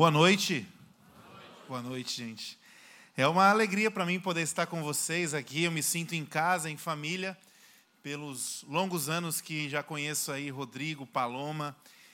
Boa noite. Boa noite, gente. É uma alegria para mim poder estar com vocês aqui. Eu me sinto em casa, em família, pelos longos anos que já conheço aí Rodrigo, Paloma.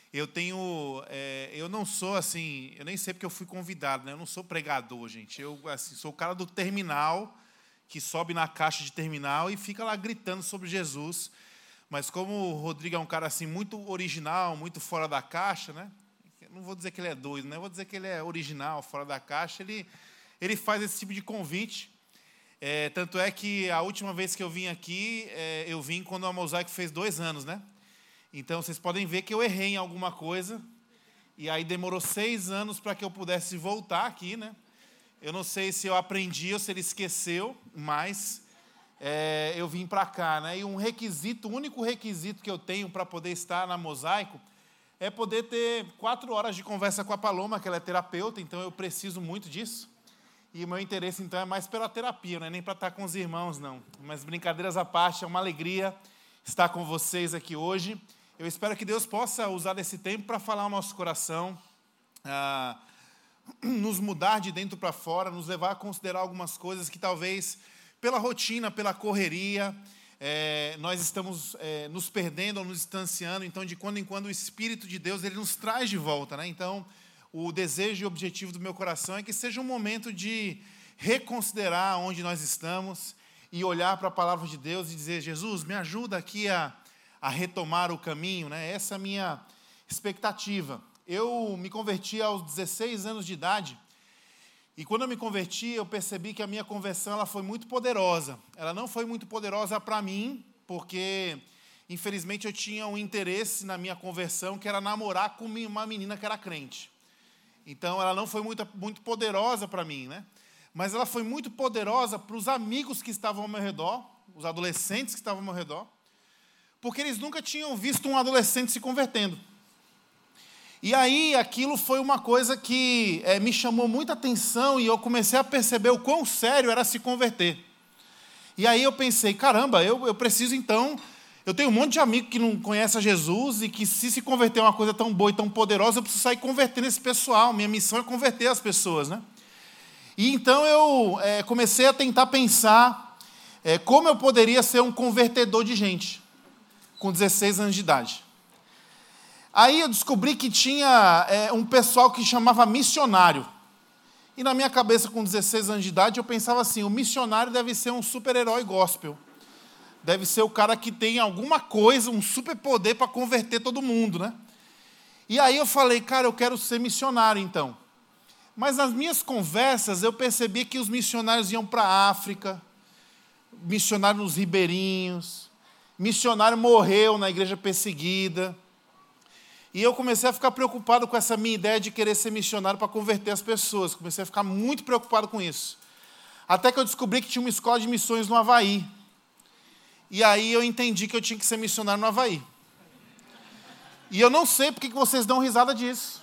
Eu não sou assim, eu nem sei porque eu fui convidado, né? Eu não sou pregador, gente. Eu sou o cara do terminal, que sobe na caixa de terminal e fica lá gritando sobre Jesus. Mas como o Rodrigo é um cara assim muito original, muito fora da caixa, né? Não vou dizer que ele é doido, né? Vou dizer que ele é original, fora da caixa. Ele faz esse tipo de convite. Tanto é que a última vez que eu vim aqui, eu vim quando a Mosaico fez 2 anos, né? Então, vocês podem ver que eu errei em alguma coisa. E aí demorou 6 anos para que eu pudesse voltar aqui, né? Eu não sei se eu aprendi ou se ele esqueceu, mas eu vim para cá, né? E o único requisito que eu tenho para poder estar na Mosaico é poder ter 4 horas de conversa com a Paloma, que ela é terapeuta, então eu preciso muito disso. E o meu interesse, então, é mais pela terapia, não é nem para estar com os irmãos, não. Mas, brincadeiras à parte, é uma alegria estar com vocês aqui hoje. Eu espero que Deus possa usar desse tempo para falar ao nosso coração, nos mudar de dentro para fora, nos levar a considerar algumas coisas que talvez, pela rotina, pela correria, nós estamos nos perdendo ou nos distanciando. Então, de quando em quando, o Espírito de Deus ele nos traz de volta, né? Então, o desejo e o objetivo do meu coração é que seja um momento de reconsiderar onde nós estamos e olhar para a palavra de Deus e dizer: Jesus, me ajuda aqui a retomar o caminho, né? Essa é a minha expectativa. Eu me converti aos 16 anos de idade. E quando eu me converti, eu percebi que a minha conversão ela foi muito poderosa. Ela não foi muito poderosa para mim, porque, infelizmente, eu tinha um interesse na minha conversão, que era namorar com uma menina que era crente. Então, ela não foi muito poderosa para mim, né? Mas ela foi muito poderosa para os amigos que estavam ao meu redor, os adolescentes que estavam ao meu redor, porque eles nunca tinham visto um adolescente se convertendo. E aí, aquilo foi uma coisa que me chamou muita atenção e eu comecei a perceber o quão sério era se converter. E aí eu pensei, caramba, eu preciso então... Eu tenho um monte de amigo que não conhece a Jesus e que se converter é uma coisa tão boa e tão poderosa, eu preciso sair convertendo esse pessoal. Minha missão é converter as pessoas, né? E então eu comecei a tentar pensar como eu poderia ser um convertedor de gente com 16 anos de idade. Aí eu descobri que tinha um pessoal que chamava missionário. E na minha cabeça, com 16 anos de idade, eu pensava assim, o missionário deve ser um super-herói gospel. Deve ser o cara que tem alguma coisa, um superpoder para converter todo mundo, né? E aí eu falei, cara, eu quero ser missionário, então. Mas nas minhas conversas, eu percebi que os missionários iam para a África, missionário nos ribeirinhos, missionário morreu na igreja perseguida. E eu comecei a ficar preocupado com essa minha ideia de querer ser missionário para converter as pessoas. Comecei a ficar muito preocupado com isso. Até que eu descobri que tinha uma escola de missões no Havaí. E aí eu entendi que eu tinha que ser missionário no Havaí. E eu não sei porque que vocês dão risada disso.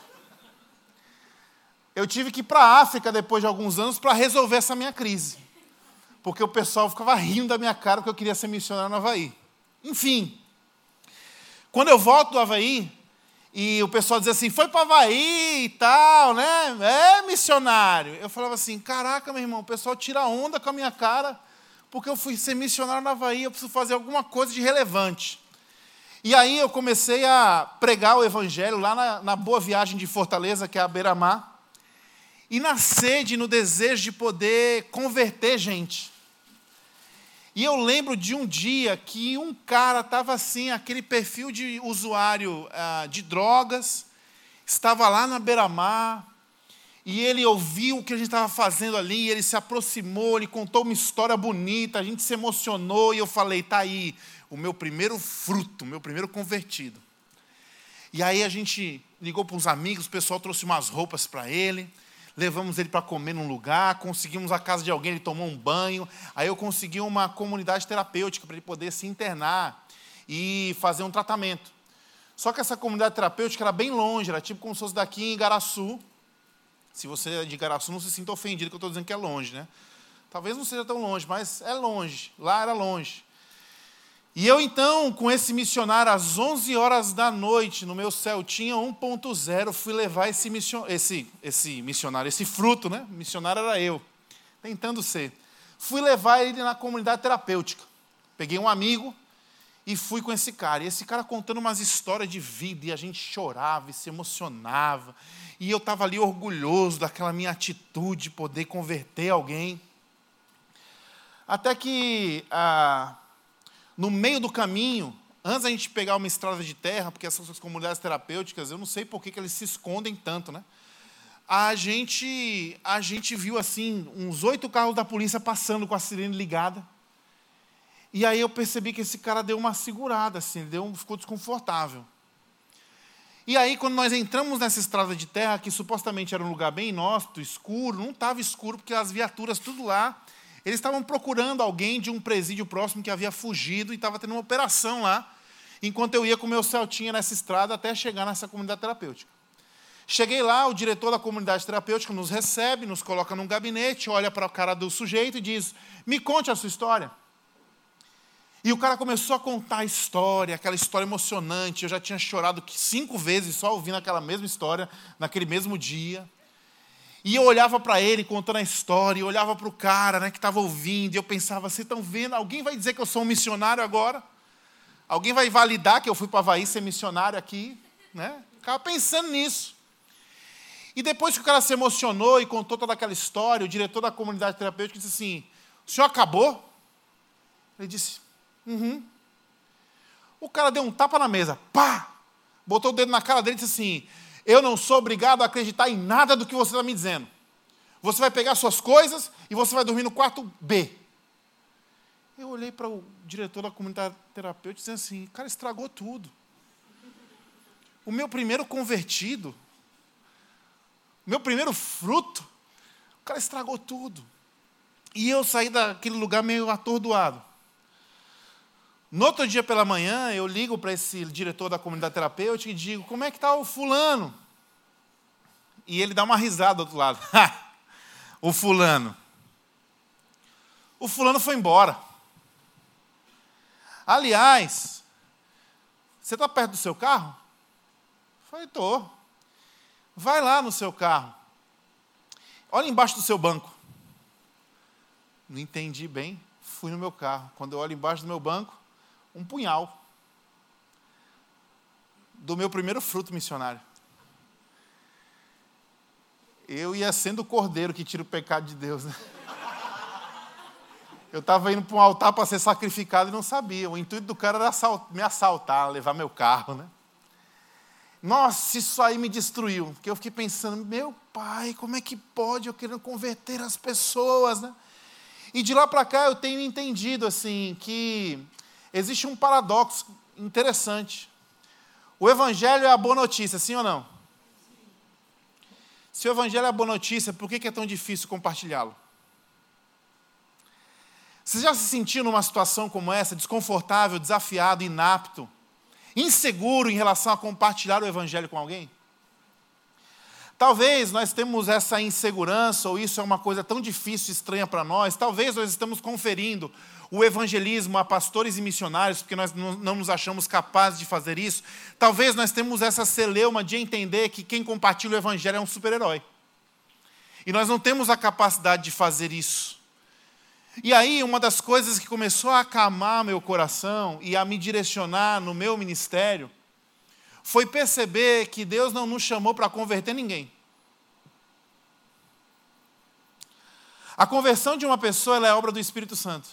Eu tive que ir para a África depois de alguns anos para resolver essa minha crise. Porque o pessoal ficava rindo da minha cara porque eu queria ser missionário no Havaí. Enfim, quando eu volto do Havaí, e o pessoal dizia assim, foi para o Havaí e tal, né? Missionário. Eu falava assim, caraca, meu irmão, o pessoal tira onda com a minha cara, porque eu fui ser missionário no Havaí, eu preciso fazer alguma coisa de relevante. E aí eu comecei a pregar o evangelho lá na Boa Viagem de Fortaleza, que é a beira-mar, e na sede, no desejo de poder converter gente. E eu lembro de um dia que um cara estava assim, aquele perfil de usuário de drogas, estava lá na beira-mar, e ele ouviu o que a gente estava fazendo ali, ele se aproximou, ele contou uma história bonita, a gente se emocionou, e eu falei, tá aí, o meu primeiro fruto, o meu primeiro convertido. E aí a gente ligou para uns amigos, o pessoal trouxe umas roupas para ele, levamos ele para comer num lugar, conseguimos a casa de alguém, ele tomou um banho, aí eu consegui uma comunidade terapêutica para ele poder se internar e fazer um tratamento. Só que essa comunidade terapêutica era bem longe, era tipo como se fosse daqui em Igaraçu. Se você é de Igaraçu, não se sinta ofendido que eu estou dizendo que é longe, né? Talvez não seja tão longe, mas é longe. Lá era longe. E eu então, com esse missionário, às 11 horas da noite, no meu Celtinha 1.0, fui levar esse missionário, esse fruto, né? O missionário era eu, tentando ser. Fui levar ele na comunidade terapêutica. Peguei um amigo e fui com esse cara. E esse cara contando umas histórias de vida, e a gente chorava e se emocionava. E eu estava ali orgulhoso daquela minha atitude de poder converter alguém. Até que, no meio do caminho, antes da gente pegar uma estrada de terra, porque essas comunidades terapêuticas, eu não sei por que eles se escondem tanto, né? A gente viu assim, uns 8 carros da polícia passando com a sirene ligada. E aí eu percebi que esse cara deu uma segurada, assim, ficou desconfortável. E aí, quando nós entramos nessa estrada de terra, que supostamente era um lugar bem inóspito, escuro, não estava escuro, porque as viaturas tudo lá, eles estavam procurando alguém de um presídio próximo que havia fugido e estava tendo uma operação lá, enquanto eu ia com o meu Celtinha nessa estrada até chegar nessa comunidade terapêutica. Cheguei lá, o diretor da comunidade terapêutica nos recebe, nos coloca num gabinete, olha para a cara do sujeito e diz: me conte a sua história. E o cara começou a contar a história, aquela história emocionante. Eu já tinha chorado 5 vezes só ouvindo aquela mesma história, naquele mesmo dia. E eu olhava para ele contando a história, e olhava para o cara, né, que estava ouvindo, e eu pensava: vocês estão vendo? Alguém vai dizer que eu sou um missionário agora? Alguém vai validar que eu fui para Avaí ser missionário aqui? Né? Ficava pensando nisso. E depois que o cara se emocionou e contou toda aquela história, o diretor da comunidade terapêutica disse assim: o senhor acabou? Ele disse: uhum. O cara deu um tapa na mesa, pá! Botou o dedo na cara dele e disse assim: eu não sou obrigado a acreditar em nada do que você está me dizendo. Você vai pegar suas coisas e você vai dormir no quarto B. Eu olhei para o diretor da comunidade terapêutica e disse assim: o cara estragou tudo. O meu primeiro convertido, o meu primeiro fruto, o cara estragou tudo. E eu saí daquele lugar meio atordoado. No outro dia pela manhã, eu ligo para esse diretor da comunidade terapêutica e digo: como é que está o fulano? E ele dá uma risada do outro lado. O fulano. O fulano foi embora. Aliás, você está perto do seu carro? Eu falei: estou. Vai lá no seu carro. Olha embaixo do seu banco. Não entendi bem. Fui no meu carro. Quando eu olho embaixo do meu banco, um punhal do meu primeiro fruto missionário. Eu ia sendo o cordeiro que tira o pecado de Deus, né? Eu estava indo para um altar para ser sacrificado e não sabia. O intuito do cara era me assaltar, levar meu carro, né? Nossa, isso aí me destruiu, porque eu fiquei pensando: meu pai, como é que pode eu querendo converter as pessoas, né? E de lá para cá eu tenho entendido assim que existe um paradoxo interessante. O evangelho é a boa notícia, sim ou não? Se o evangelho é a boa notícia, por que é tão difícil compartilhá-lo? Você já se sentiu numa situação como essa, desconfortável, desafiado, inapto, inseguro em relação a compartilhar o evangelho com alguém? Talvez nós temos essa insegurança, ou isso é uma coisa tão difícil e estranha para nós. Talvez nós estamos conferindo o evangelismo a pastores e missionários, porque nós não nos achamos capazes de fazer isso. Talvez nós temos essa celeuma de entender que quem compartilha o evangelho é um super-herói. E nós não temos a capacidade de fazer isso. E aí, uma das coisas que começou a acalmar meu coração e a me direcionar no meu ministério foi perceber que Deus não nos chamou para converter ninguém. A conversão de uma pessoa ela é obra do Espírito Santo.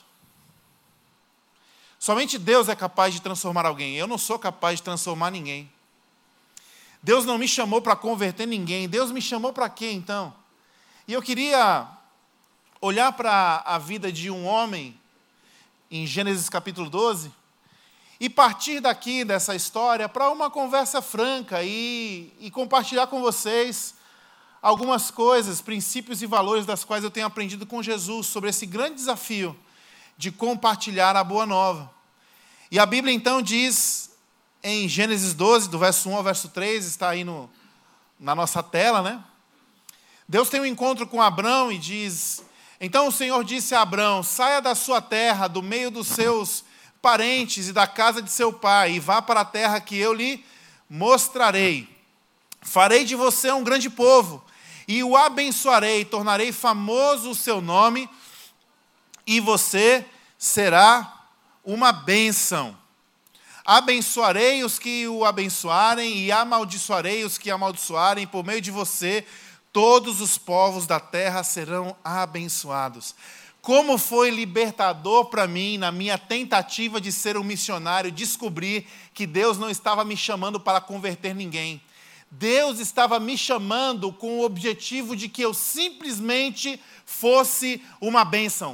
Somente Deus é capaz de transformar alguém. Eu não sou capaz de transformar ninguém. Deus não me chamou para converter ninguém. Deus me chamou para quê, então? E eu queria olhar para a vida de um homem, em Gênesis capítulo 12, e partir daqui, dessa história, para uma conversa franca e compartilhar com vocês algumas coisas, princípios e valores das quais eu tenho aprendido com Jesus sobre esse grande desafio de compartilhar a boa nova. E a Bíblia então diz, em Gênesis 12, do verso 1 ao verso 3, está aí na nossa tela, né? Deus tem um encontro com Abrão e diz: então o Senhor disse a Abrão: saia da sua terra, do meio dos seus parentes e da casa de seu pai, e vá para a terra que eu lhe mostrarei. Farei de você um grande povo, e o abençoarei, tornarei famoso o seu nome, e você será uma bênção. Abençoarei os que o abençoarem, e amaldiçoarei os que amaldiçoarem. Por meio de você, todos os povos da terra serão abençoados. Como foi libertador para mim, na minha tentativa de ser um missionário, descobrir que Deus não estava me chamando para converter ninguém. Deus estava me chamando com o objetivo de que eu simplesmente fosse uma bênção.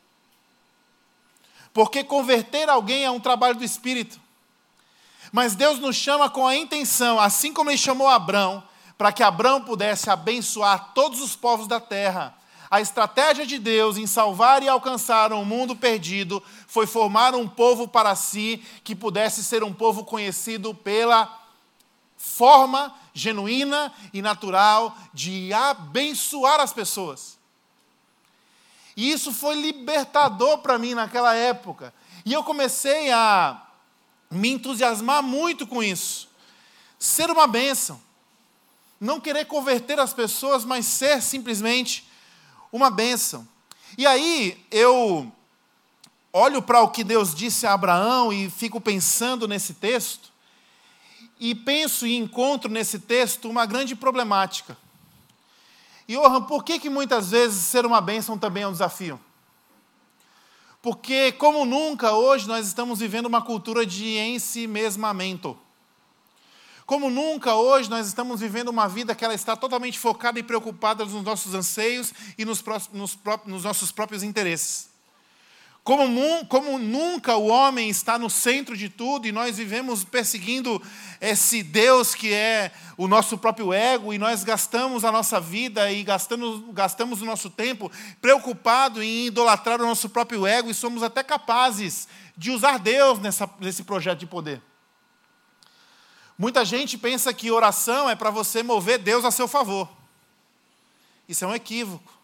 Porque converter alguém é um trabalho do Espírito. Mas Deus nos chama com a intenção, assim como Ele chamou Abrão, para que Abrão pudesse abençoar todos os povos da terra. A estratégia de Deus em salvar e alcançar um mundo perdido foi formar um povo para si, que pudesse ser um povo conhecido pela forma genuína e natural de abençoar as pessoas. E isso foi libertador para mim naquela época. E eu comecei a me entusiasmar muito com isso. Ser uma bênção. Não querer converter as pessoas, mas ser simplesmente uma bênção. E aí eu olho para o que Deus disse a Abraão e fico pensando nesse texto. E penso e encontro nesse texto uma grande problemática. E, por que muitas vezes ser uma bênção também é um desafio? Porque, como nunca, hoje nós estamos vivendo uma cultura de ensimesmamento. Como nunca, hoje nós estamos vivendo uma vida que ela está totalmente focada e preocupada nos nossos anseios e nos nossos próprios interesses. Como nunca o homem está no centro de tudo e nós vivemos perseguindo esse Deus que é o nosso próprio ego, e nós gastamos a nossa vida e gastamos o nosso tempo preocupado em idolatrar o nosso próprio ego, e somos até capazes de usar Deus nesse projeto de poder. Muita gente pensa que oração é para você mover Deus a seu favor. Isso é um equívoco.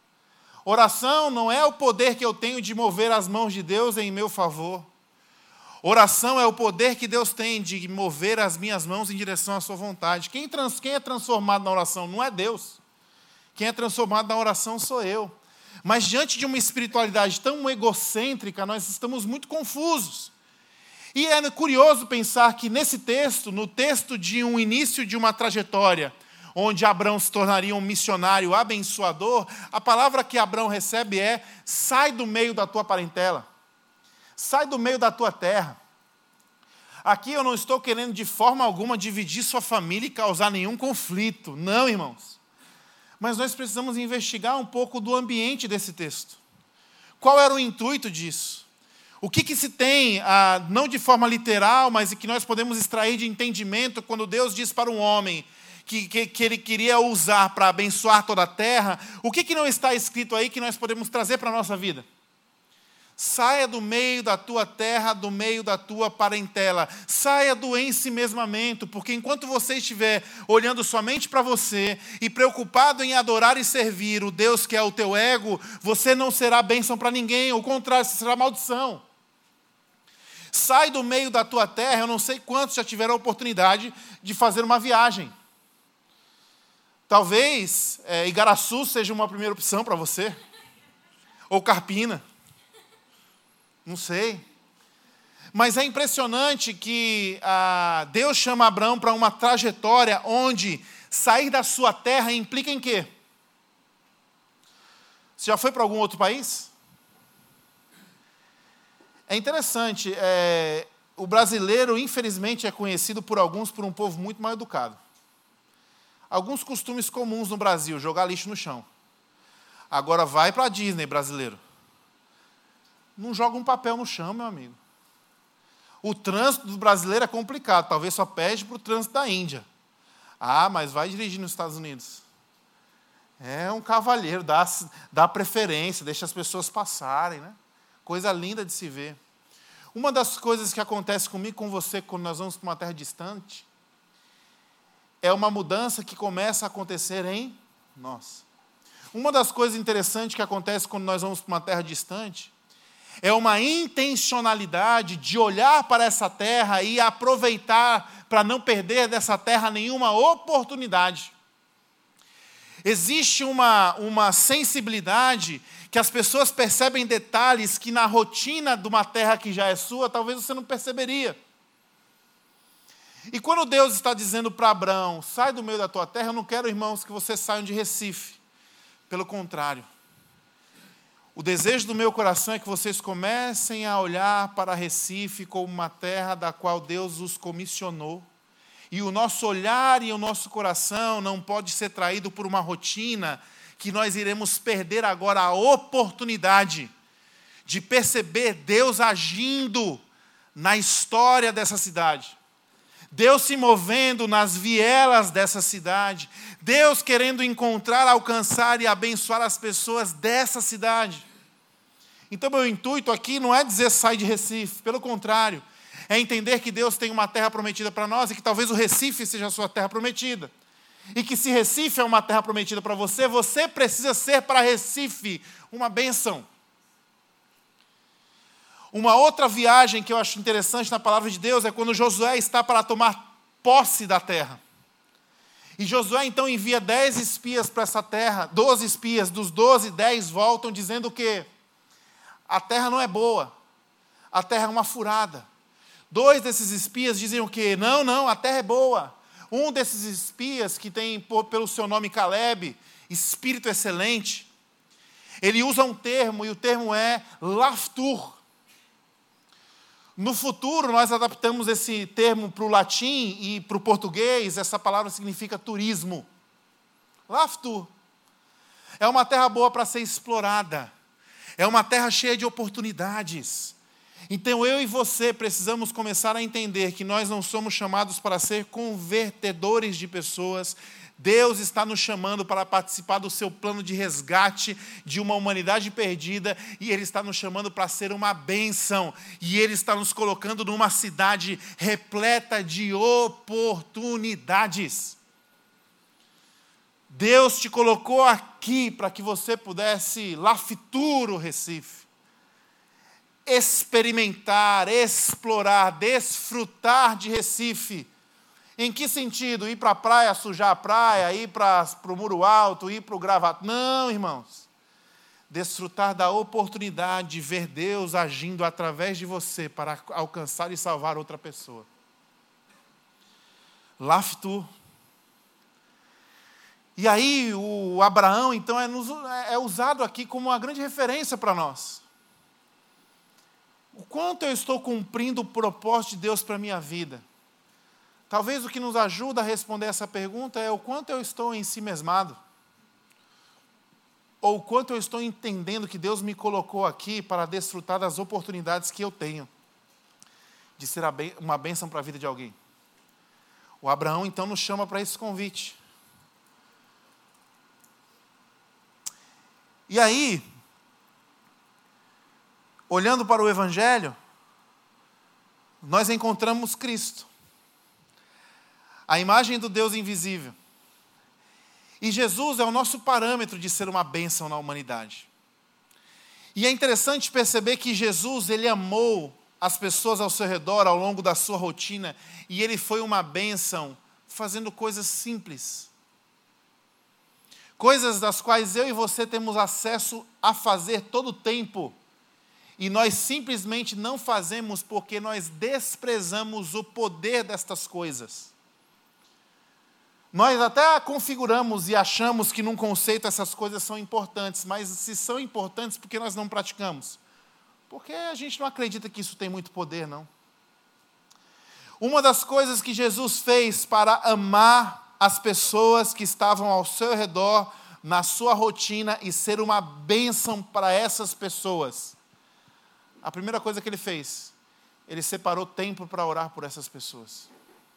Oração não é o poder que eu tenho de mover as mãos de Deus em meu favor. Oração é o poder que Deus tem de mover as minhas mãos em direção à sua vontade. Quem é transformado na oração não é Deus. Quem é transformado na oração sou eu. Mas diante de uma espiritualidade tão egocêntrica, nós estamos muito confusos. E é curioso pensar que nesse texto, no texto de um início de uma trajetória, onde Abrão se tornaria um missionário abençoador, a palavra que Abrão recebe é: sai do meio da tua parentela, sai do meio da tua terra. Aqui eu não estou querendo de forma alguma dividir sua família e causar nenhum conflito, não, irmãos. Mas nós precisamos investigar um pouco do ambiente desse texto. Qual era o intuito disso? O que se tem, não de forma literal, mas que nós podemos extrair de entendimento quando Deus diz para um homem que Ele queria usar para abençoar toda a terra? O que não está escrito aí que nós podemos trazer para a nossa vida? Saia do meio da tua terra, do meio da tua parentela. Saia do ensimesmamento, porque enquanto você estiver olhando somente para você e preocupado em adorar e servir o Deus que é o teu ego, você não será bênção para ninguém, ao contrário, você será maldição. Sai do meio da tua terra. Eu não sei quantos já tiveram a oportunidade de fazer uma viagem. Talvez Igaraçu seja uma primeira opção para você, ou Carpina. Não sei. Mas é impressionante que Deus chama Abraão para uma trajetória onde sair da sua terra implica em quê? Você já foi para algum outro país? É interessante. O brasileiro, infelizmente, é conhecido por alguns por um povo muito mal educado. Alguns costumes comuns no Brasil: jogar lixo no chão. Agora vai para a Disney, brasileiro. Não joga um papel no chão, meu amigo. O trânsito do brasileiro é complicado. Talvez só pede para o trânsito da Índia. Mas vai dirigir nos Estados Unidos. É um cavalheiro, dá preferência, deixa as pessoas passarem, né? Coisa linda de se ver. Uma das coisas que acontece comigo e com você quando nós vamos para uma terra distante é uma mudança que começa a acontecer em nós. Uma das coisas interessantes que acontece quando nós vamos para uma terra distante É uma intencionalidade de olhar para essa terra e aproveitar para não perder dessa terra nenhuma oportunidade. Existe uma sensibilidade que as pessoas percebem detalhes que na rotina de uma terra que já é sua, talvez você não perceberia. E quando Deus está dizendo para Abraão, sai do meio da tua terra, eu não quero, irmãos, que vocês saiam de Recife. Pelo contrário. O desejo do meu coração é que vocês comecem a olhar para Recife como uma terra da qual Deus os comissionou. E o nosso olhar e o nosso coração não pode ser traído por uma rotina que nós iremos perder agora a oportunidade de perceber Deus agindo na história dessa cidade. Deus se movendo nas vielas dessa cidade. Deus querendo encontrar, alcançar e abençoar as pessoas dessa cidade. Então, meu intuito aqui não é dizer sai de Recife. Pelo contrário, é entender que Deus tem uma terra prometida para nós e que talvez o Recife seja a sua terra prometida. E que se Recife é uma terra prometida para você, você precisa ser para Recife uma bênção. Uma outra viagem que eu acho interessante na palavra de Deus é quando Josué está para tomar posse da terra. E Josué então envia 10 espias para essa terra, 12 espias, dos 12, 10 voltam dizendo que a terra não é boa, a terra é uma furada. 2 desses espias dizem o quê? Não, a terra é boa. Um desses espias, que tem pelo seu nome Caleb, espírito excelente, ele usa um termo, e o termo é laftur. No futuro, nós adaptamos esse termo para o latim e para o português, essa palavra significa turismo. Laftur. É uma terra boa para ser explorada. É uma terra cheia de oportunidades. Então, eu e você precisamos começar a entender que nós não somos chamados para ser convertedores de pessoas. Deus está nos chamando para participar do seu plano de resgate de uma humanidade perdida, e Ele está nos chamando para ser uma bênção, e Ele está nos colocando numa cidade repleta de oportunidades. Deus te colocou aqui para que você pudesse laftur o Recife, experimentar, explorar, desfrutar de Recife. Em que sentido? Ir para a praia, sujar a praia, ir para o Muro Alto, ir para o Gravato? Não, irmãos. Desfrutar da oportunidade de ver Deus agindo através de você para alcançar e salvar outra pessoa. Laftur. E aí, o Abraão, então, é usado aqui como uma grande referência para nós. O quanto eu estou cumprindo o propósito de Deus para a minha vida? Talvez o que nos ajuda a responder essa pergunta é o quanto eu estou em si mesmado. Ou o quanto eu estou entendendo que Deus me colocou aqui para desfrutar das oportunidades que eu tenho de ser uma bênção para a vida de alguém. O Abraão, então, nos chama para esse convite. E aí, olhando para o Evangelho, nós encontramos Cristo, a imagem do Deus invisível. E Jesus é o nosso parâmetro de ser uma bênção na humanidade. E é interessante perceber que Jesus, Ele amou as pessoas ao seu redor ao longo da sua rotina, e Ele foi uma bênção fazendo coisas simples. Coisas das quais eu e você temos acesso a fazer todo o tempo. E nós simplesmente não fazemos porque nós desprezamos o poder destas coisas. Nós até configuramos e achamos que num conceito essas coisas são importantes, mas se são importantes, por que nós não praticamos? Porque a gente não acredita que isso tem muito poder, não. Uma das coisas que Jesus fez para amar as pessoas que estavam ao seu redor, na sua rotina, e ser uma bênção para essas pessoas, a primeira coisa que Ele fez, Ele separou tempo para orar por essas pessoas.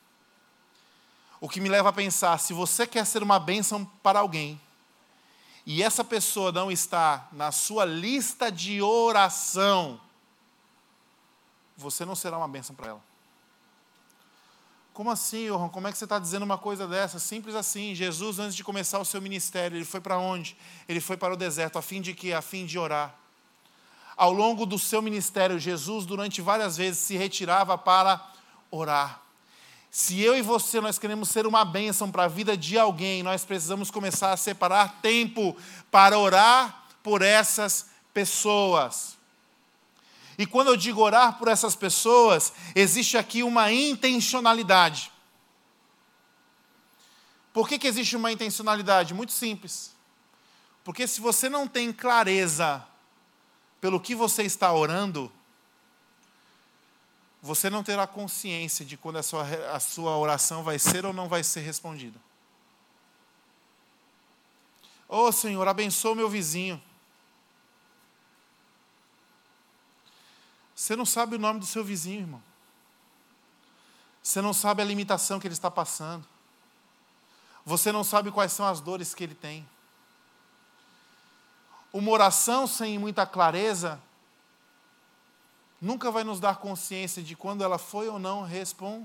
O que me leva a pensar, se você quer ser uma bênção para alguém, e essa pessoa não está na sua lista de oração, você não será uma bênção para ela. Como assim, Johan? Como é que você está dizendo uma coisa dessa? Simples assim. Jesus, antes de começar o seu ministério, Ele foi para onde? Ele foi para o deserto, a fim de quê? A fim de orar. Ao longo do seu ministério, Jesus, durante várias vezes, se retirava para orar. Se eu e você, nós queremos ser uma bênção para a vida de alguém, nós precisamos começar a separar tempo para orar por essas pessoas. E quando eu digo orar por essas pessoas, existe aqui uma intencionalidade. Por que existe uma intencionalidade? Muito simples. Porque se você não tem clareza pelo que você está orando, você não terá consciência de quando a sua oração vai ser ou não vai ser respondida. Ô Senhor, abençoa o meu vizinho. Você não sabe o nome do seu vizinho, irmão. Você não sabe a limitação que ele está passando. Você não sabe quais são as dores que ele tem. Uma oração sem muita clareza nunca vai nos dar consciência de quando ela foi ou não respondida.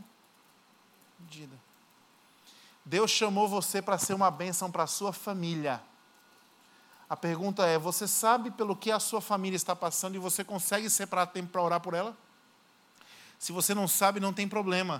Deus chamou você para ser uma bênção para a sua família. A pergunta é, você sabe pelo que a sua família está passando e você consegue separar tempo para orar por ela? Se você não sabe, não tem problema.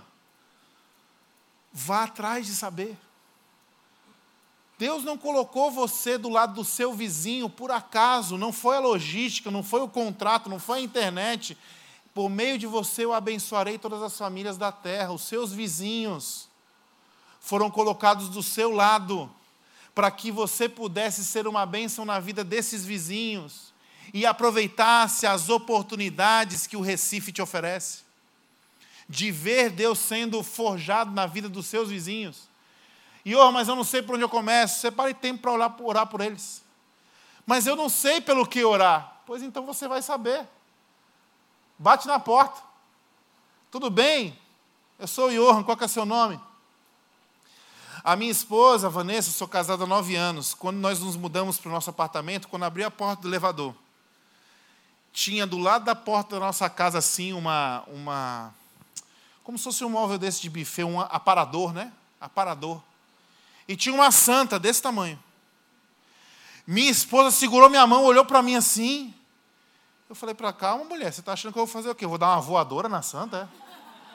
Vá atrás de saber. Deus não colocou você do lado do seu vizinho por acaso, não foi a logística, não foi o contrato, não foi a internet. Por meio de você eu abençoarei todas as famílias da terra. Os seus vizinhos foram colocados do seu lado para que você pudesse ser uma bênção na vida desses vizinhos e aproveitasse as oportunidades que o Recife te oferece, de ver Deus sendo forjado na vida dos seus vizinhos. E, mas eu não sei por onde eu começo. Separe tempo para orar por eles. Mas eu não sei pelo que orar. Pois então você vai saber. Bate na porta. Tudo bem? Eu sou o Johan, qual que é o seu nome? A minha esposa, Vanessa, sou casada há 9 anos. Quando nós nos mudamos para o nosso apartamento, quando abri a porta do elevador, tinha do lado da porta da nossa casa, assim, como se fosse um móvel desse de buffet, um aparador, né? Aparador. E tinha uma santa desse tamanho. Minha esposa segurou minha mão, olhou para mim assim. Eu falei para ela, calma, mulher, você está achando que eu vou fazer o quê? Eu vou dar uma voadora na santa, é?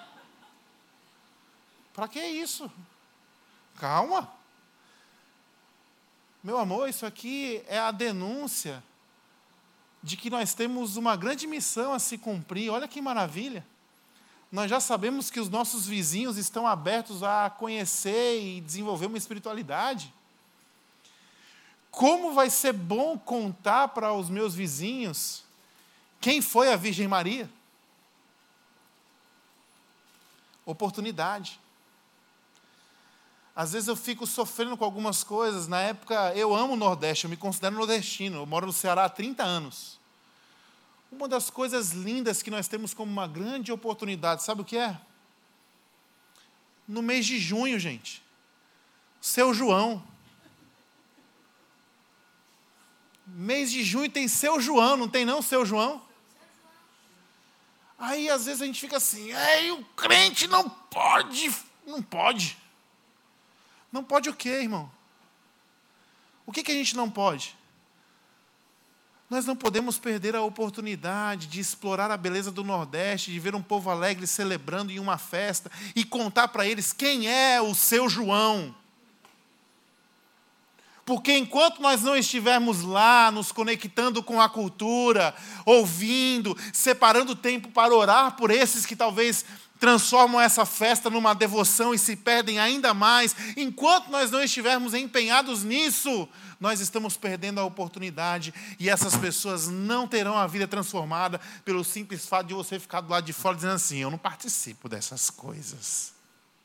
Para que isso? Calma. Meu amor, isso aqui é a denúncia de que nós temos uma grande missão a se cumprir. Olha que maravilha. Nós já sabemos que os nossos vizinhos estão abertos a conhecer e desenvolver uma espiritualidade. Como vai ser bom contar para os meus vizinhos quem foi a Virgem Maria? Oportunidade. Às vezes eu fico sofrendo com algumas coisas. Na época, eu amo o Nordeste, eu me considero nordestino. Eu moro no Ceará há 30 anos. Uma das coisas lindas que nós temos como uma grande oportunidade, sabe o que é? No mês de junho, gente. Seu João. Mês de junho tem Seu João, não tem não, Seu João? Aí, às vezes, a gente fica assim, o crente não pode. Não pode. Não pode o quê, irmão? O que a gente não pode? Nós não podemos perder a oportunidade de explorar a beleza do Nordeste, de ver um povo alegre celebrando em uma festa e contar para eles quem é o Seu João. Porque enquanto nós não estivermos lá, nos conectando com a cultura, ouvindo, separando tempo para orar por esses que talvez transformam essa festa numa devoção e se perdem ainda mais, enquanto nós não estivermos empenhados nisso, nós estamos perdendo a oportunidade e essas pessoas não terão a vida transformada pelo simples fato de você ficar do lado de fora dizendo assim, eu não participo dessas coisas.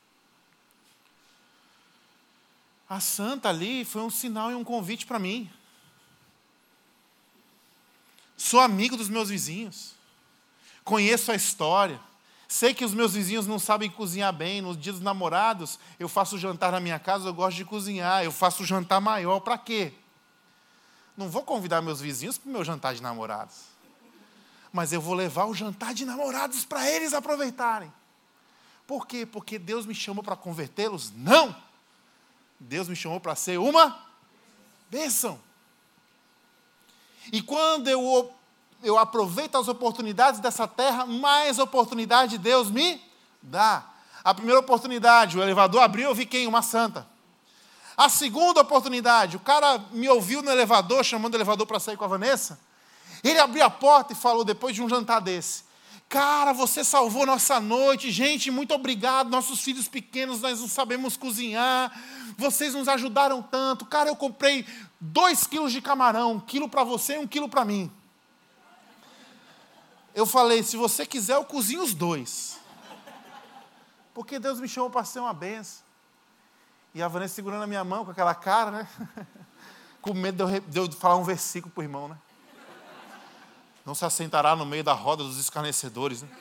A santa ali foi um sinal e um convite para mim. Sou amigo dos meus vizinhos. Conheço a história. Sei que os meus vizinhos não sabem cozinhar bem. Nos dias dos namorados, eu faço jantar na minha casa, eu gosto de cozinhar. Eu faço jantar maior. Para quê? Não vou convidar meus vizinhos para o meu jantar de namorados. Mas eu vou levar o jantar de namorados para eles aproveitarem. Por quê? Porque Deus me chamou para convertê-los? Não! Deus me chamou para ser uma bênção. E quando eu eu aproveito as oportunidades dessa terra, mais oportunidade Deus me dá. A primeira oportunidade, o elevador abriu, eu vi quem? Uma santa. A segunda oportunidade, o cara me ouviu no elevador, chamando o elevador para sair com a Vanessa. Ele abriu a porta e falou, depois de um jantar desse, cara, você salvou nossa noite, gente, muito obrigado, nossos filhos pequenos, nós não sabemos cozinhar, vocês nos ajudaram tanto, cara, eu comprei 2 quilos de camarão, 1 quilo para você e 1 quilo para mim. Eu falei, se você quiser, eu cozinho os 2. Porque Deus me chamou para ser uma benção. E a Vanessa segurando a minha mão com aquela cara, né? Com medo de eu falar um versículo para o irmão, né? Não se assentará no meio da roda dos escarnecedores, né?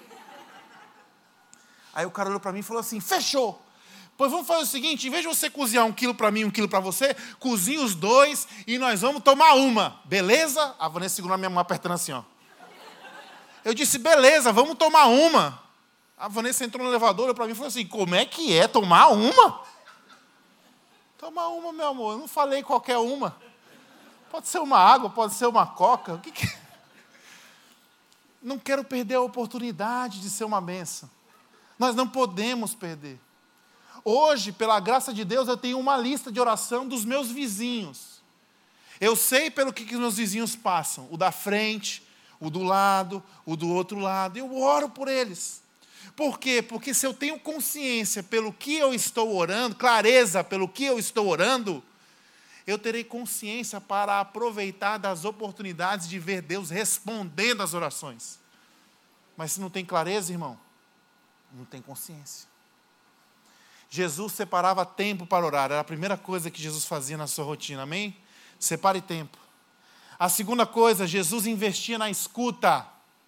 Aí o cara olhou para mim e falou assim, fechou. Pois vamos fazer o seguinte, em vez de você cozinhar 1 quilo para mim, 1 quilo para você, cozinha os 2 e nós vamos tomar uma. Beleza? A Vanessa segurou a minha mão apertando assim, ó. Eu disse, beleza, vamos tomar uma. A Vanessa entrou no elevador, olhou para mim e falou assim, como é que é tomar uma? Tomar uma, meu amor, eu não falei qualquer uma. Pode ser uma água, pode ser uma coca. O que é? Não quero perder a oportunidade de ser uma bênção. Nós não podemos perder. Hoje, pela graça de Deus, eu tenho uma lista de oração dos meus vizinhos. Eu sei pelo que os meus vizinhos passam. O da frente, o do lado, o do outro lado. Eu oro por eles. Por quê? Porque se eu tenho consciência pelo que eu estou orando, clareza pelo que eu estou orando, eu terei consciência para aproveitar das oportunidades de ver Deus respondendo às orações. Mas se não tem clareza, irmão, não tem consciência. Jesus separava tempo para orar. Era a primeira coisa que Jesus fazia na sua rotina. Amém? Separe tempo. A segunda coisa, Jesus investia na escuta.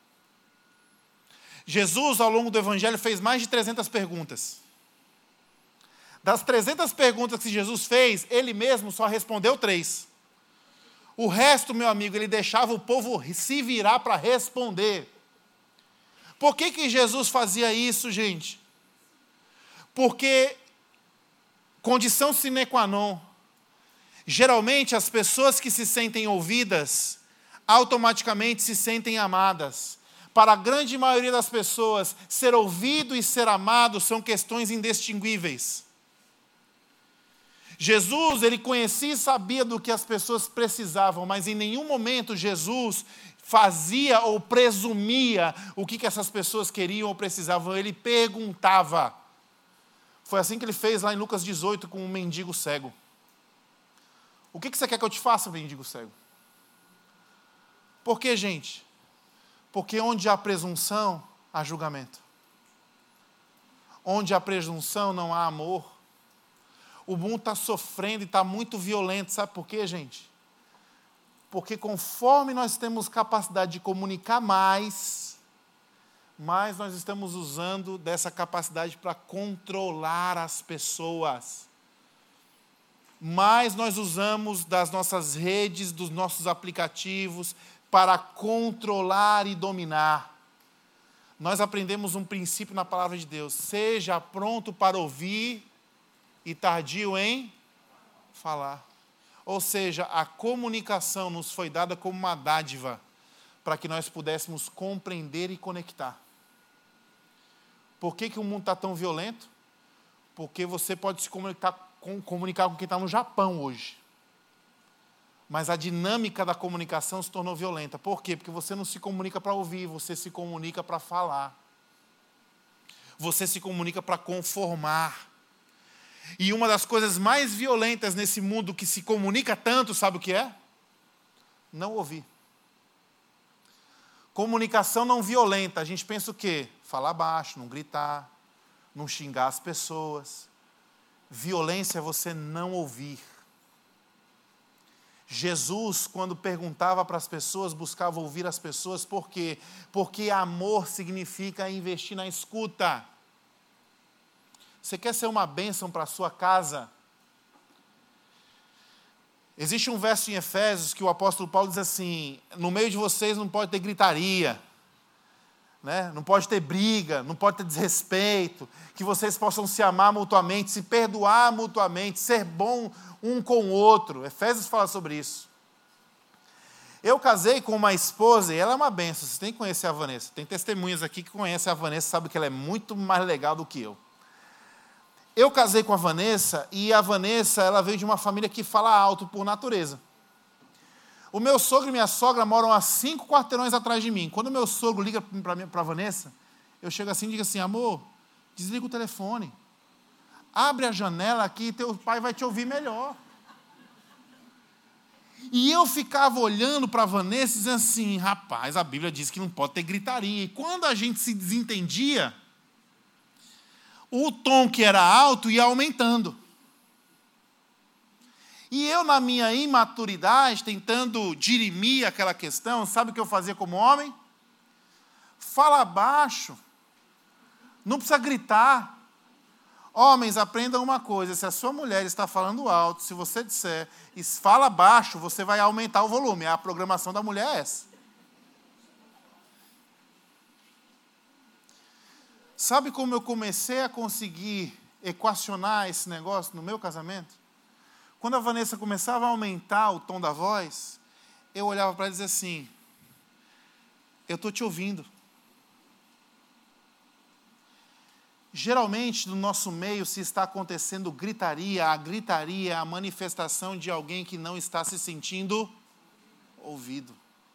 Jesus, ao longo do Evangelho, fez mais de 300 perguntas. Das 300 perguntas que Jesus fez, ele mesmo só respondeu 3. O resto, meu amigo, ele deixava o povo se virar para responder. Por que Jesus fazia isso, gente? Porque, condição sine qua non, geralmente as pessoas que se sentem ouvidas, automaticamente se sentem amadas. Para a grande maioria das pessoas, ser ouvido e ser amado são questões indistinguíveis. Jesus, ele conhecia e sabia do que as pessoas precisavam, mas em nenhum momento Jesus fazia ou presumia o que essas pessoas queriam ou precisavam. Ele perguntava. Foi assim que ele fez lá em Lucas 18 com um mendigo cego. O que você quer que eu te faça, mendigo cego? Por que, gente? Porque onde há presunção, há julgamento. Onde há presunção, não há amor. O mundo está sofrendo e está muito violento. Sabe por quê, gente? Porque conforme nós temos capacidade de comunicar mais nós estamos usando dessa capacidade para controlar as pessoas. Mais nós usamos das nossas redes, dos nossos aplicativos, para controlar e dominar. Nós aprendemos um princípio na palavra de Deus. Seja pronto para ouvir e tardio em falar. Ou seja, a comunicação nos foi dada como uma dádiva para que nós pudéssemos compreender e conectar. Por que o mundo está tão violento? Porque você pode se comunicar com quem está no Japão hoje. Mas a dinâmica da comunicação se tornou violenta. Por quê? Porque você não se comunica para ouvir, você se comunica para falar. Você se comunica para conformar. E uma das coisas mais violentas nesse mundo que se comunica tanto, sabe o que é? Não ouvir. Comunicação não violenta. A gente pensa o quê? Falar baixo, não gritar, não xingar as pessoas. Violência é você não ouvir. Jesus, quando perguntava para as pessoas, buscava ouvir as pessoas. Por quê? Porque amor significa investir na escuta. Você quer ser uma bênção para a sua casa? Existe um verso em Efésios que o apóstolo Paulo diz assim, no meio de vocês não pode ter gritaria, né? Não pode ter briga, não pode ter desrespeito, que vocês possam se amar mutuamente, se perdoar mutuamente, ser bom um com o outro. Efésios fala sobre isso. Eu casei com uma esposa e ela é uma benção. Vocês têm que conhecer a Vanessa. Tem testemunhas aqui que conhecem a Vanessa, sabem que ela é muito mais legal do que eu. Eu casei com a Vanessa e a Vanessa ela veio de uma família que fala alto por natureza. O meu sogro e minha sogra moram a 5 quarteirões atrás de mim. Quando o meu sogro liga para a Vanessa, eu chego assim e digo assim, amor, desliga o telefone. Abre a janela aqui e teu pai vai te ouvir melhor. E eu ficava olhando para a Vanessa e dizendo assim, rapaz, a Bíblia diz que não pode ter gritaria. E quando a gente se desentendia, o tom que era alto ia aumentando. E eu, na minha imaturidade, tentando dirimir aquela questão, sabe o que eu fazia como homem? Fala baixo. Não precisa gritar. Homens, aprendam uma coisa, se a sua mulher está falando alto, se você disser, fala baixo, você vai aumentar o volume. A programação da mulher é essa. Sabe como eu comecei a conseguir equacionar esse negócio no meu casamento? Quando a Vanessa começava a aumentar o tom da voz, eu olhava para ela e dizia assim, eu estou te ouvindo. Geralmente, no nosso meio, se está acontecendo gritaria, a gritaria é a manifestação de alguém que não está se sentindo ouvido.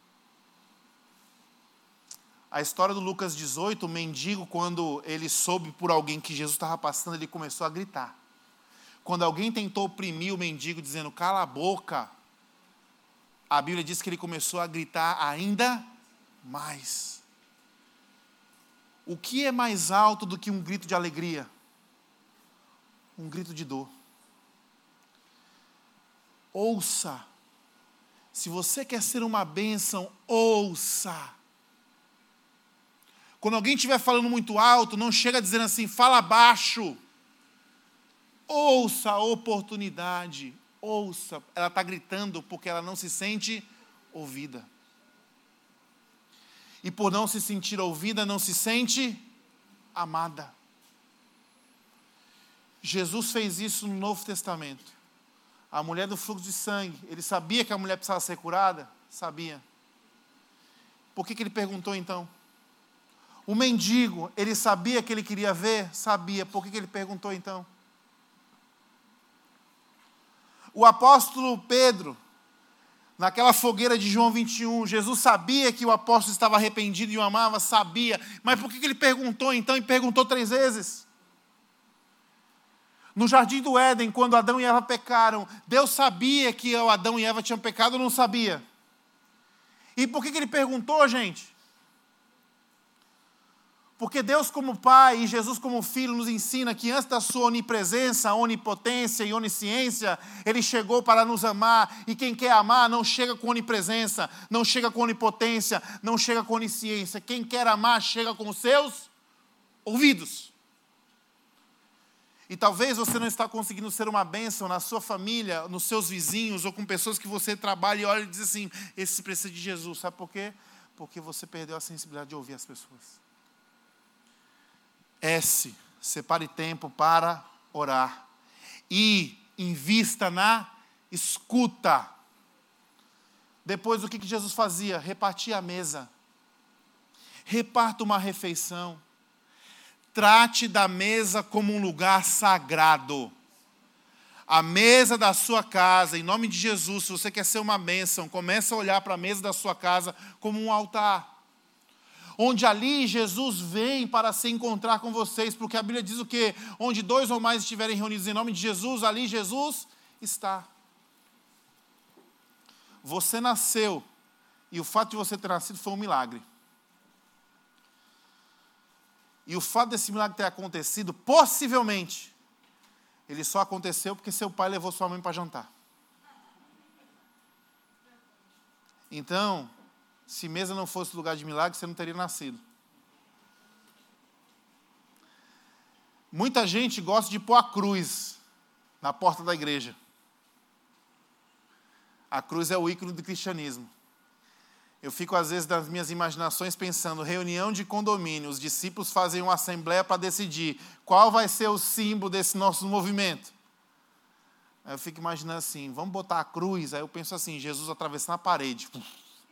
A história do Lucas 18, o mendigo, quando ele soube por alguém que Jesus estava passando, ele começou a gritar. Quando alguém tentou oprimir o mendigo, dizendo, cala a boca, a Bíblia diz que ele começou a gritar ainda mais. O que é mais alto do que um grito de alegria? Um grito de dor. Ouça. Se você quer ser uma bênção, ouça. Quando alguém estiver falando muito alto, não chega dizendo assim, fala baixo. Ouça a oportunidade. Ouça. Ela está gritando porque ela não se sente ouvida. E por não se sentir ouvida, não se sente amada. Jesus fez isso no Novo Testamento. A mulher do fluxo de sangue, ele sabia que a mulher precisava ser curada? Sabia. Por que ele perguntou então? O mendigo, ele sabia que ele queria ver? Sabia. Por que ele perguntou então? O apóstolo Pedro, naquela fogueira de João 21, Jesus sabia que o apóstolo estava arrependido e o amava? Sabia. Mas por que ele perguntou então? E perguntou 3 vezes. No jardim do Éden, quando Adão e Eva pecaram, Deus sabia que Adão e Eva tinham pecado ou não sabia? E por que ele perguntou, gente? Porque Deus como Pai e Jesus como Filho nos ensina que antes da sua onipresença, onipotência e onisciência, Ele chegou para nos amar. E quem quer amar não chega com onipresença, não chega com onipotência, não chega com onisciência. Quem quer amar chega com os seus ouvidos. E talvez você não está conseguindo ser uma bênção na sua família, nos seus vizinhos ou com pessoas que você trabalha e olha e diz assim, esse precisa de Jesus. Sabe por quê? Porque você perdeu a sensibilidade de ouvir as pessoas. Separe tempo para orar. E invista na escuta. Depois, o que Jesus fazia? Repartia a mesa. Reparta uma refeição. Trate da mesa como um lugar sagrado. A mesa da sua casa, em nome de Jesus, se você quer ser uma bênção, comece a olhar para a mesa da sua casa como um altar. Onde ali Jesus vem para se encontrar com vocês, porque a Bíblia diz o quê? Onde 2 ou mais estiverem reunidos em nome de Jesus, ali Jesus está. Você nasceu, e o fato de você ter nascido foi um milagre. E o fato desse milagre ter acontecido, possivelmente, ele só aconteceu porque seu pai levou sua mãe para jantar. Então, se mesa não fosse lugar de milagre, você não teria nascido. Muita gente gosta de pôr a cruz na porta da igreja. A cruz é o ícone do cristianismo. Eu fico, às vezes, nas minhas imaginações pensando, reunião de condomínio, os discípulos fazem uma assembleia para decidir qual vai ser o símbolo desse nosso movimento. Aí eu fico imaginando assim, vamos botar a cruz, aí eu penso assim, Jesus atravessando a parede.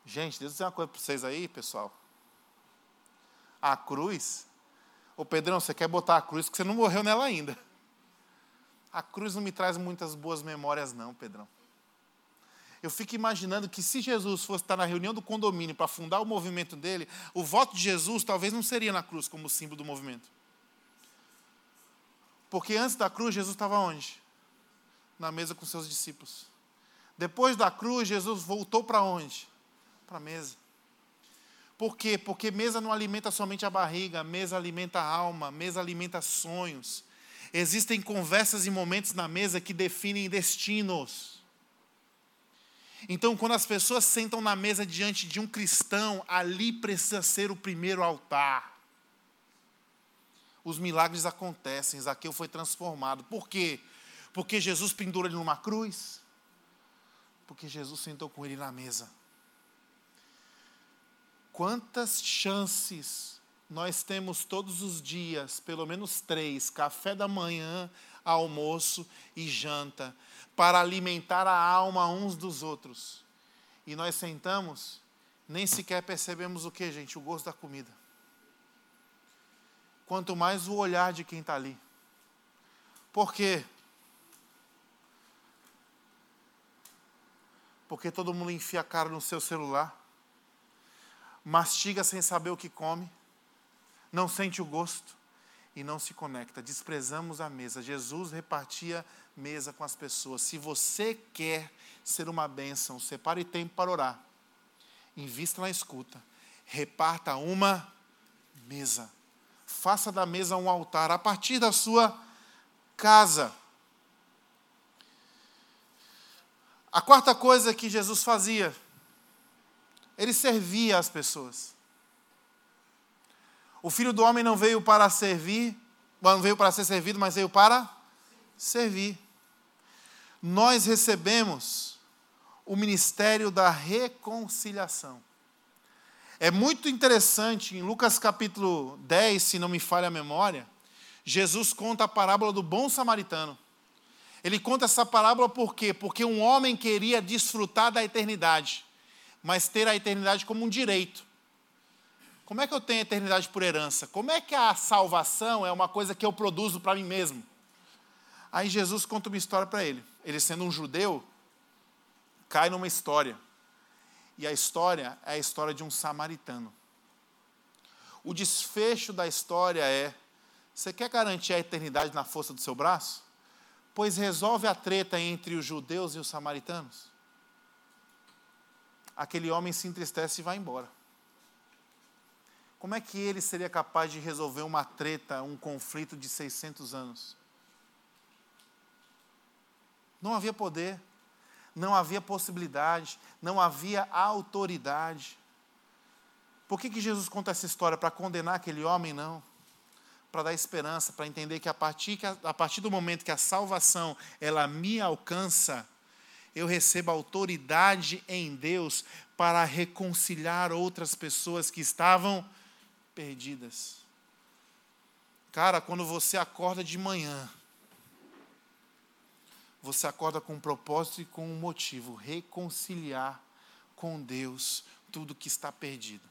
Gente, deixa eu dizer uma coisa para vocês aí, pessoal. A cruz... Ô Pedrão, você quer botar a cruz porque você não morreu nela ainda. A cruz não me traz muitas boas memórias não, Pedrão. Eu fico imaginando que se Jesus fosse estar na reunião do condomínio para fundar o movimento dele, o voto de Jesus talvez não seria na cruz como símbolo do movimento. Porque antes da cruz, Jesus estava onde? Na mesa com seus discípulos. Depois da cruz, Jesus voltou para onde? Para a mesa. Por quê? Porque mesa não alimenta somente a barriga, mesa alimenta a alma, mesa alimenta sonhos. Existem conversas e momentos na mesa que definem destinos. Então, quando as pessoas sentam na mesa diante de um cristão, ali precisa ser o primeiro altar. Os milagres acontecem, Zaqueu foi transformado. Por quê? Porque Jesus pendurou ele numa cruz? Porque Jesus sentou com ele na mesa. Quantas chances nós temos todos os dias, pelo menos 3, café da manhã, almoço e janta, para alimentar a alma uns dos outros. E nós sentamos, nem sequer percebemos o que, gente? O gosto da comida. Quanto mais o olhar de quem está ali. Por quê? Porque todo mundo enfia a cara no seu celular, mastiga sem saber o que come, não sente o gosto e não se conecta. Desprezamos a mesa. Jesus repartia mesa com as pessoas. Se você quer ser uma bênção, separe tempo para orar. Invista na escuta. Reparta uma mesa. Faça da mesa um altar a partir da sua casa. A quarta coisa que Jesus fazia, ele servia as pessoas. O Filho do Homem não veio para servir, não veio para ser servido, mas veio para servir. Nós recebemos o ministério da reconciliação. É muito interessante, em Lucas capítulo 10, se não me falha a memória, Jesus conta a parábola do bom samaritano. Ele conta essa parábola por quê? Porque um homem queria desfrutar da eternidade, mas ter a eternidade como um direito. Como é que eu tenho a eternidade por herança? Como é que a salvação é uma coisa que eu produzo para mim mesmo? Aí Jesus conta uma história para ele. Ele, sendo um judeu, cai numa história. E a história é a história de um samaritano. O desfecho da história é: você quer garantir a eternidade na força do seu braço? Pois resolve a treta entre os judeus e os samaritanos. Aquele homem se entristece e vai embora. Como é que ele seria capaz de resolver uma treta, um conflito de 600 anos? Não havia poder, não havia possibilidade, não havia autoridade. Por que Jesus conta essa história? Para condenar aquele homem? Não. Para dar esperança, para entender que a partir do momento que a salvação ela me alcança, eu recebo autoridade em Deus para reconciliar outras pessoas que estavam perdidas. Cara, quando você acorda de manhã, você acorda com um propósito e com um motivo: reconciliar com Deus tudo que está perdido.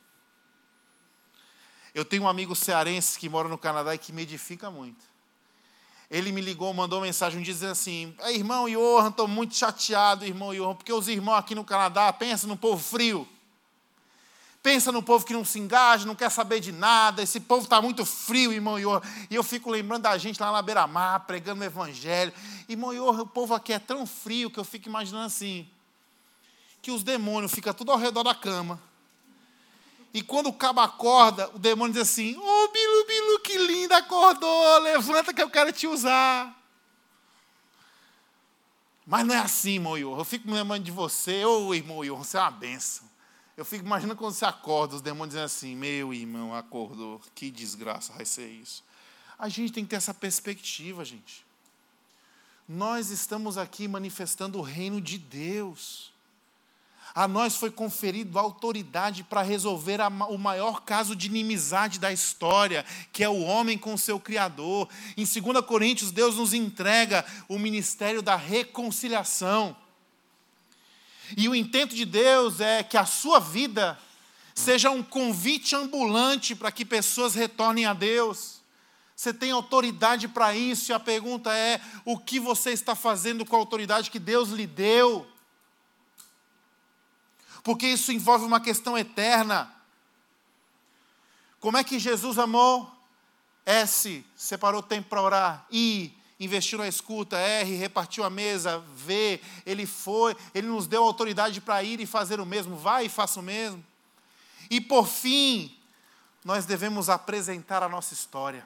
Eu tenho um amigo cearense que mora no Canadá e que me edifica muito. Ele me ligou, mandou uma mensagem dizendo assim: irmão Johan, estou muito chateado, irmão Johan, porque os irmãos aqui no Canadá pensam no povo frio. Pensa no povo que não se engaja, não quer saber de nada. Esse povo está muito frio, irmão Johan. E eu fico lembrando da gente lá na beira-mar, pregando o evangelho. Irmão Johan, o povo aqui é tão frio que eu fico imaginando assim, que os demônios ficam tudo ao redor da cama. E quando o cabo acorda, o demônio diz assim: ô, Bilu, Bilu, que linda, acordou, levanta que eu quero te usar. Mas não é assim, irmão Johan. Eu fico me lembrando de você. Ô, irmão Johan, você é uma bênção. Eu fico imaginando quando você acorda, os demônios dizem assim: meu irmão acordou, que desgraça vai ser isso. A gente tem que ter essa perspectiva, gente. Nós estamos aqui manifestando o reino de Deus. A nós foi conferido autoridade para resolver o maior caso de inimizade da história, que é o homem com o seu Criador. Em 2 Coríntios, Deus nos entrega o ministério da reconciliação. E o intento de Deus é que a sua vida seja um convite ambulante para que pessoas retornem a Deus. Você tem autoridade para isso, e a pergunta é: o que você está fazendo com a autoridade que Deus lhe deu? Porque isso envolve uma questão eterna. Como é que Jesus amou? S, separou tempo para orar. I, investiu na escuta. R, repartiu a mesa. V, ele nos deu autoridade para ir e fazer o mesmo. Vai e faça o mesmo. E por fim, nós devemos apresentar a nossa história.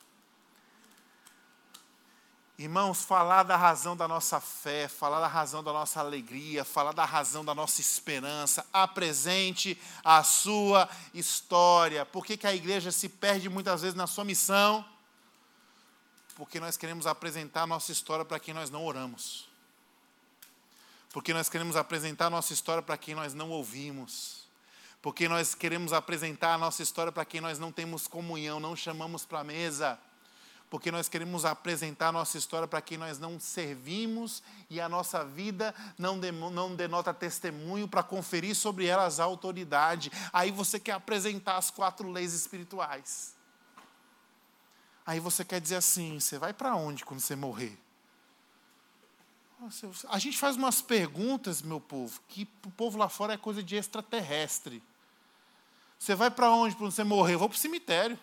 Irmãos, falar da razão da nossa fé, falar da razão da nossa alegria, falar da razão da nossa esperança. Apresente a sua história. Por que a igreja se perde muitas vezes na sua missão? Porque nós queremos apresentar a nossa história para quem nós não oramos. Porque nós queremos apresentar a nossa história para quem nós não ouvimos. Porque nós queremos apresentar a nossa história para quem nós não temos comunhão, não chamamos para a mesa. Porque nós queremos apresentar a nossa história para quem nós não servimos e a nossa vida não denota testemunho para conferir sobre elas a autoridade. Aí você quer apresentar as 4 leis espirituais. Aí você quer dizer assim: você vai para onde quando você morrer? A gente faz umas perguntas, meu povo, que para o povo lá fora é coisa de extraterrestre. Você vai para onde quando você morrer? Eu vou para o cemitério.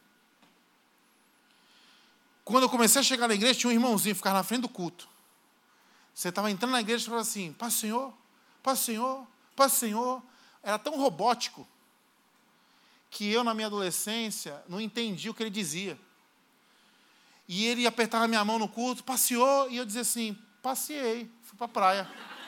Quando eu comecei a chegar na igreja, tinha um irmãozinho, ficava na frente do culto. Você estava entrando na igreja e falava assim: Paz, Senhor, paz, Senhor, paz, Senhor. Era tão robótico que eu, na minha adolescência, não entendi o que ele dizia. E ele apertava minha mão no culto: passeou, e eu dizia assim: passeei, fui para a praia.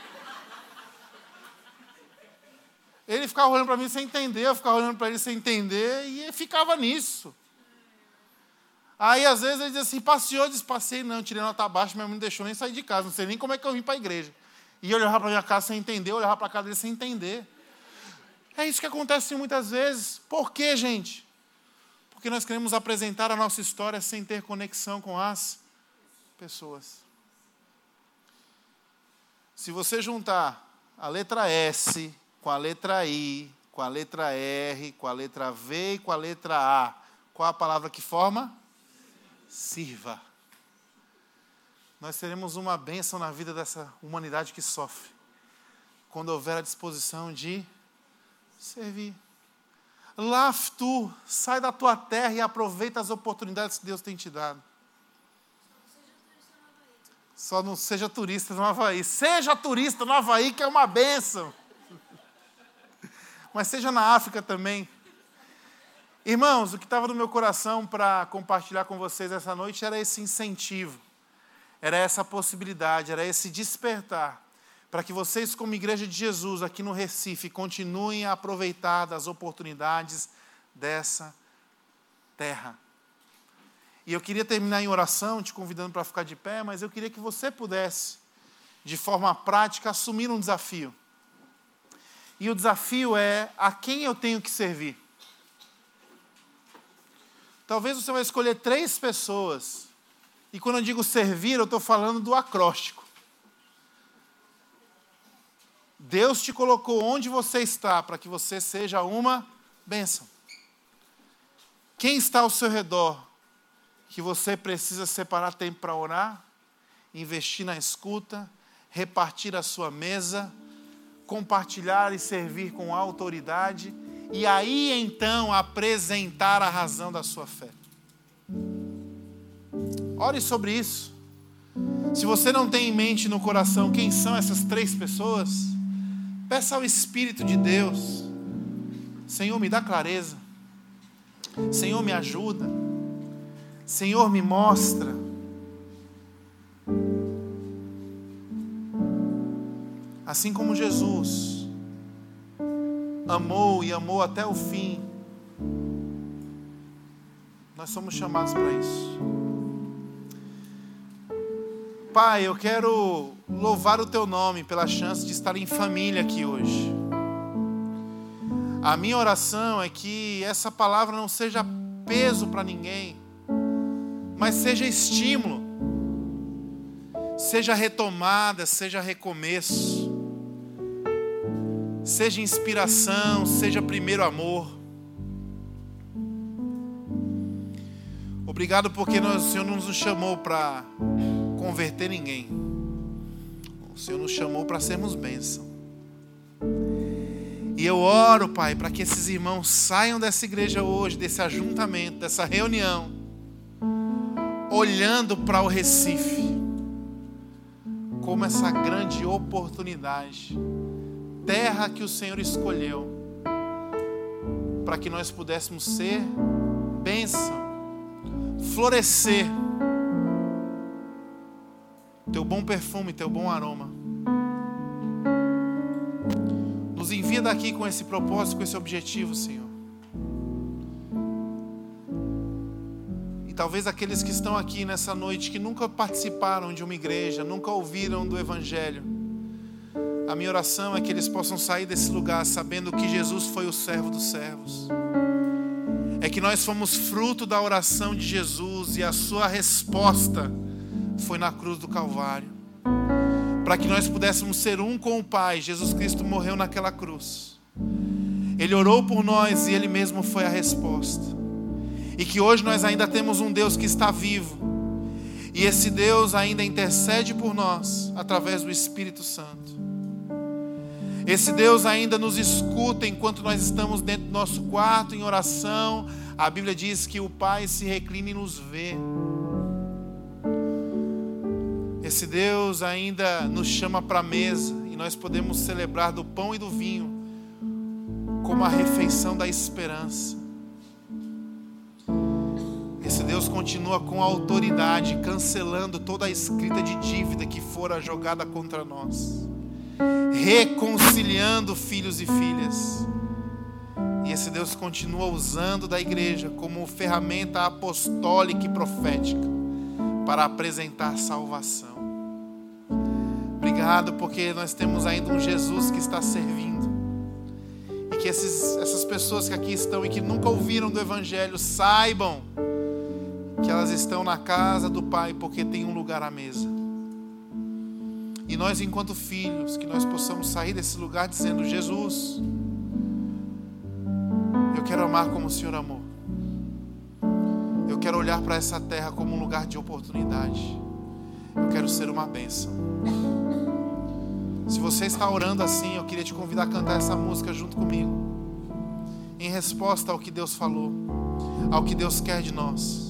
Ele ficava olhando para mim sem entender, eu ficava olhando para ele sem entender, e ele ficava nisso. Aí, às vezes, ele diz assim: passeou, eu disse: passei, não, tirei nota baixa, minha mãe não deixou nem sair de casa, não sei nem como é que eu vim para a igreja. E eu olhava para a minha casa sem entender, eu olhava para a casa dele sem entender. É isso que acontece muitas vezes. Por quê, gente? Porque nós queremos apresentar a nossa história sem ter conexão com as pessoas. Se você juntar a letra S com a letra I, com a letra R, com a letra V e com a letra A, qual a palavra que forma? Sirva. Nós teremos uma bênção na vida dessa humanidade que sofre, quando houver a disposição de servir. Tu, sai da tua terra e aproveita as oportunidades que Deus tem te dado. Só não seja turista no Havaí. Seja turista no Havaí, que é uma bênção. Mas seja na África também. Irmãos, o que estava no meu coração para compartilhar com vocês essa noite era esse incentivo, era essa possibilidade, era esse despertar, para que vocês, como Igreja de Jesus aqui no Recife, continuem a aproveitar das oportunidades dessa terra. E eu queria terminar em oração, te convidando para ficar de pé, mas eu queria que você pudesse, de forma prática, assumir um desafio. E o desafio é: a quem eu tenho que servir? Talvez você vai escolher 3 pessoas. E quando eu digo servir, eu estou falando do acróstico. Deus te colocou onde você está para que você seja uma bênção. Quem está ao seu redor que você precisa separar tempo para orar, investir na escuta, repartir a sua mesa, compartilhar e servir com autoridade, e aí então apresentar a razão da sua fé. Ore sobre isso. Se você não tem em mente no coração quem são essas 3 pessoas, peça ao Espírito de Deus: Senhor, me dá clareza. Senhor, me ajuda. Senhor, me mostra. Assim como Jesus amou e amou até o fim, nós somos chamados para isso. Pai, eu quero louvar o Teu nome pela chance de estar em família aqui hoje. A minha oração é que essa palavra não seja peso para ninguém, mas seja estímulo, seja retomada, seja recomeço. seja inspiração, seja primeiro amor. Obrigado porque o Senhor não nos chamou para converter ninguém. O Senhor nos chamou para sermos bênção. E eu oro, Pai, para que esses irmãos saiam dessa igreja hoje, desse ajuntamento, dessa reunião, olhando para o Recife como essa grande oportunidade, terra que o Senhor escolheu, para que nós pudéssemos ser bênção, florescer teu bom perfume, teu bom aroma. Nos envia daqui com esse propósito, com esse objetivo, Senhor. E talvez aqueles que estão aqui nessa noite, que nunca participaram de uma igreja, nunca ouviram do Evangelho, a minha oração é que eles possam sair desse lugar sabendo que Jesus foi o servo dos servos. É que nós fomos fruto da oração de Jesus e a sua resposta foi na cruz do Calvário. Para que nós pudéssemos ser um com o Pai, Jesus Cristo morreu naquela cruz. Ele orou por nós e Ele mesmo foi a resposta. E que hoje nós ainda temos um Deus que está vivo. E esse Deus ainda intercede por nós através do Espírito Santo. Esse Deus ainda nos escuta enquanto nós estamos dentro do nosso quarto em oração. A Bíblia diz que o Pai se reclina e nos vê. Esse Deus ainda nos chama para a mesa e nós podemos celebrar do pão e do vinho como a refeição da esperança. Esse Deus continua com autoridade, cancelando toda a escrita de dívida que fora jogada contra nós, reconciliando filhos e filhas. E esse Deus continua usando da igreja como ferramenta apostólica e profética para apresentar salvação. Obrigado porque nós temos ainda um Jesus que está servindo. E que essas pessoas que aqui estão e que nunca ouviram do Evangelho saibam que elas estão na casa do Pai porque tem um lugar à mesa. E nós, enquanto filhos, que nós possamos sair desse lugar dizendo: Jesus, eu quero amar como o Senhor amou. Eu quero olhar para essa terra como um lugar de oportunidade. Eu quero ser uma bênção. Se você está orando assim, eu queria te convidar a cantar essa música junto comigo, em resposta ao que Deus falou, ao que Deus quer de nós.